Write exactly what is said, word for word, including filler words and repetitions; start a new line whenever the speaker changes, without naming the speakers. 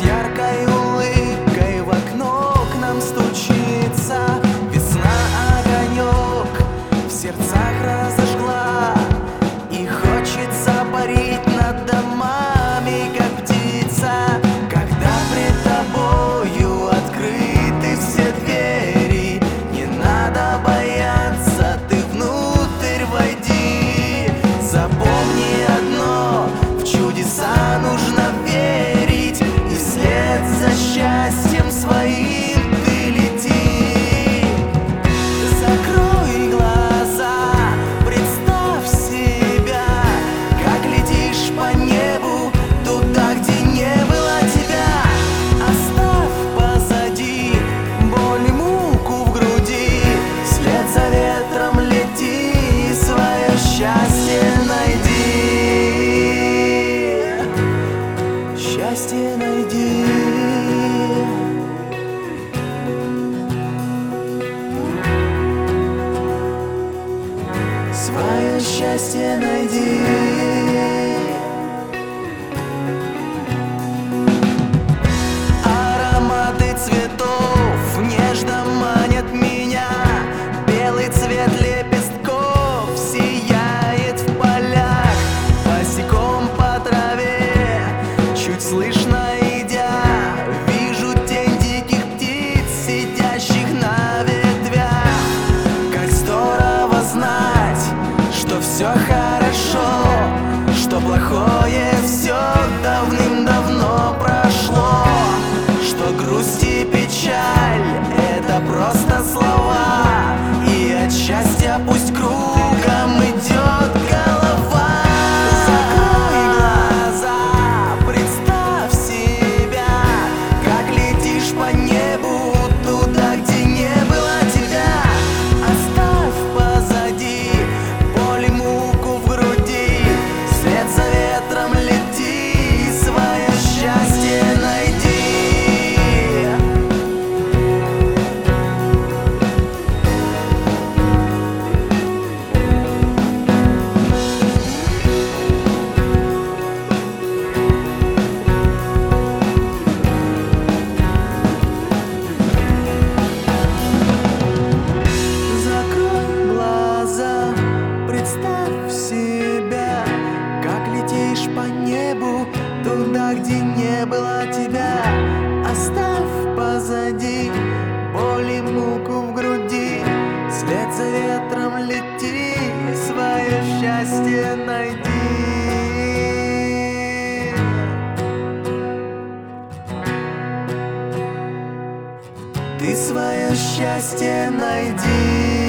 яркой улыбкой в окно к нам стучится. Весна огонек в сердцах разожгла, и хочется парить над домами, как птица. Когда пред тобою открыты все двери, не надо бояться, ты внутрь войди. Запомни одно: в чудеса нужно верить, и вслед за счастьем своим ты лети. Закрой глаза, представь себя, как летишь по небу туда, где не было тебя. Оставь позади боль и муку в груди, вслед за ветром лети, свое счастье найди. Счастье найди. Свое счастье найди. Ароматы цветов нежно манят меня, белый цвет лепестков сияет в полях. Босиком по траве, чуть слышно идя, вижу тень диких птиц, сидящих на ветвях. Как здорово знать, что все хорошо, что плохое все давным-давно прошло, что грусть и печаль — это просто слова, и от счастья пусть кругом идет голова. Закрой глаза, представь себя, как летишь по небу туда, где не было тебя. Оставь позади боль и муку в груди, вслед за ветром лети, свое счастье найди. Закрой глаза, представь себя, как летишь по небу туда, где не было тебя. Оставь позади боль и муку в груди, вслед за ветром лети, свое счастье найди. Ты свое счастье найди.